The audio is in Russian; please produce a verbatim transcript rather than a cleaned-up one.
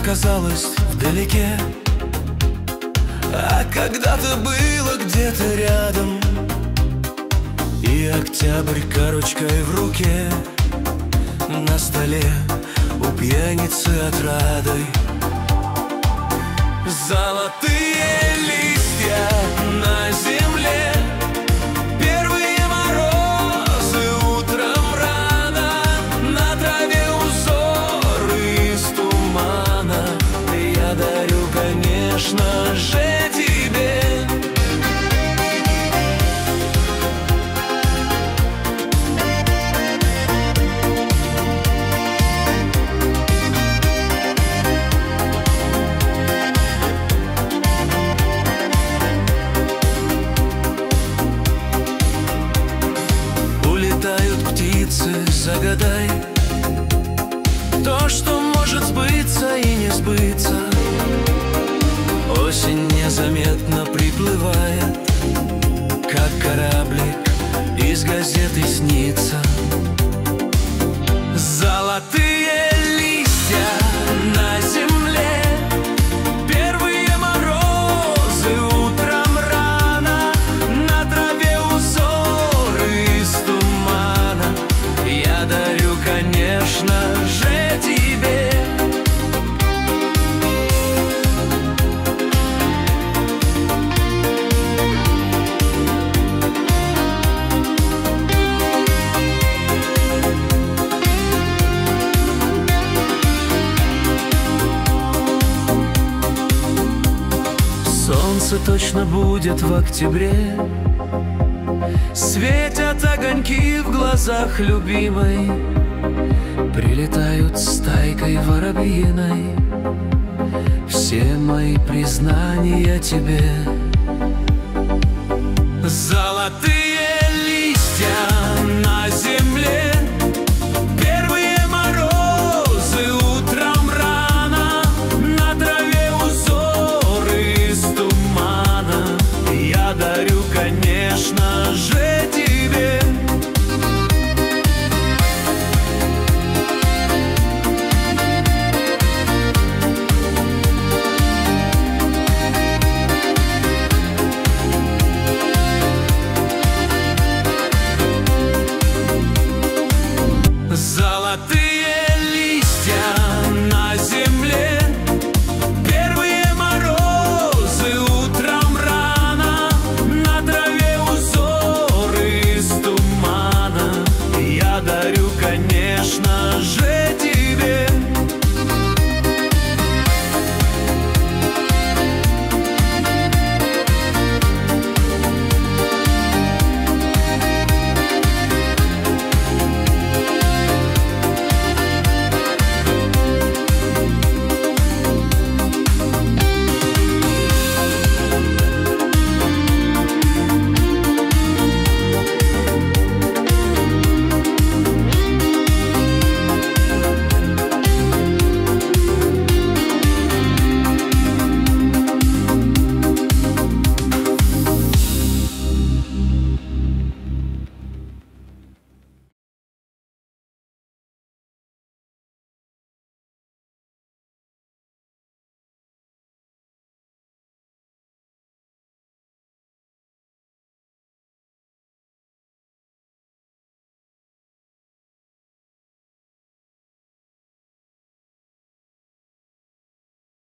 оказалась вдалеке, а когда-то было где-то рядом. И октябрь корочкой в руке, на столе у пьяницы отрадой. Золотые листья на земле, первые морозы утром рано, на траве узоры из тумана. Я дарю, конечно же, тебе загадай то, что может сбыться и не сбыться. Осень незаметно приплывает, как кораблик из газеты снится. Золотые листья на земле, первые морозы утром рано, на траве узоры из тумана. Я дарю, конечно же, тебе солнце точно будет в октябре, светят огоньки в глазах любимой, прилетают стайкой воробьиной все мои признания тебе. Золотые